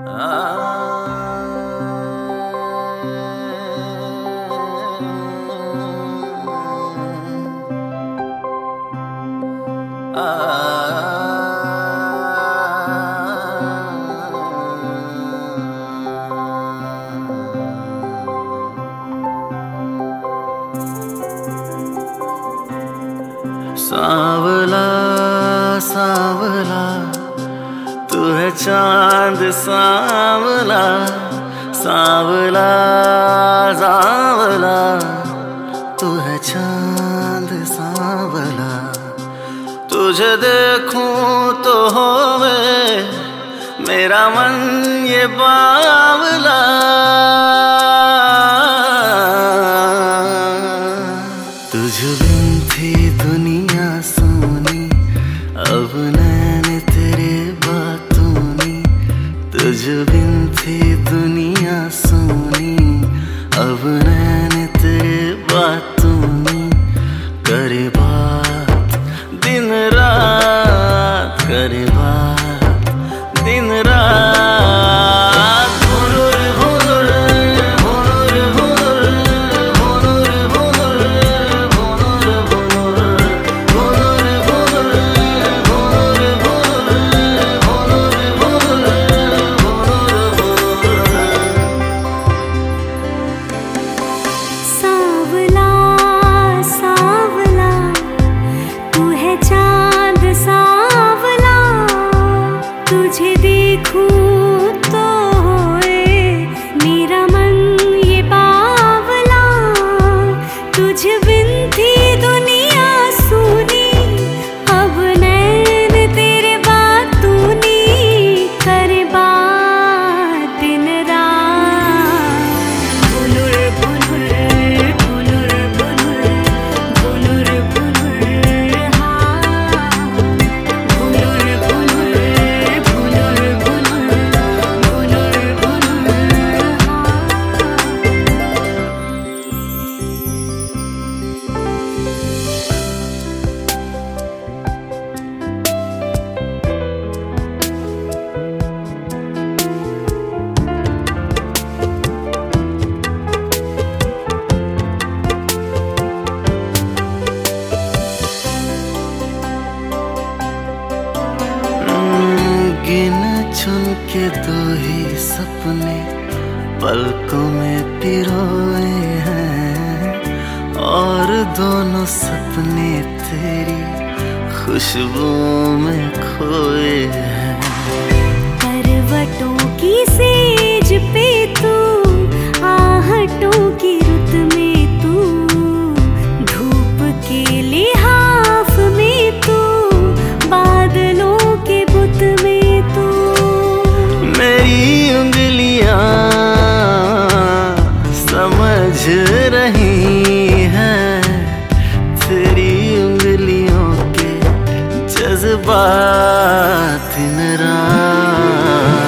सांवला सांवला तू है चांद सांवला, सांवला सांवला तू है चांद सांवला। तुझे देखूं तो होवे मेरा मन ये बावला। तुझ बिन थी दुनिया सोनी, अब नैन तेरे बातों नी। तुझ बिन थी दुनिया सोनी, अब नैन तेरे बातों नी। करे बात दिन रात, करे बात दिन रात। तुझे देखूं तो होए मेरा मन ये बावला। तुझ बिन थी दुनिया सूनी, अब नैन तेरे बातों नी। करे बात दिन रात, बुनुर बुनुर बुनुर बुनुर बुनुर बुनुर हाँ। बुनुर बुनुर गिन चुन के दो ही सपने पलकों में पिरोए हैं, और दोनों सपने तेरी खुशबुओं में खोए हैं। करवटों की सेज पे तू, आहटों की रुत में तू। धूप के लिहाफ में तू, बादलों के बुत में तू। मेरी उंगलियां समझ रही हैं तेरी उंगलियों के जज्बात दिन रात।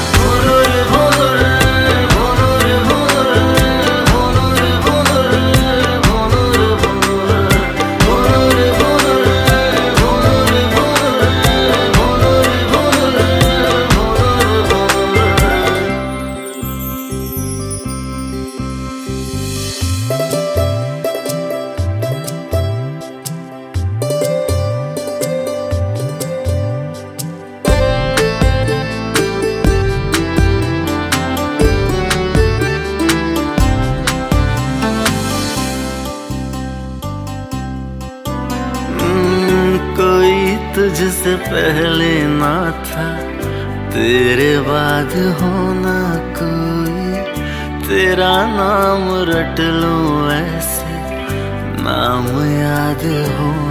कोई तुझसे पहले ना था, तेरे बाद होना कोई। तेरा नाम रट लूं ऐसे, नाम याद हो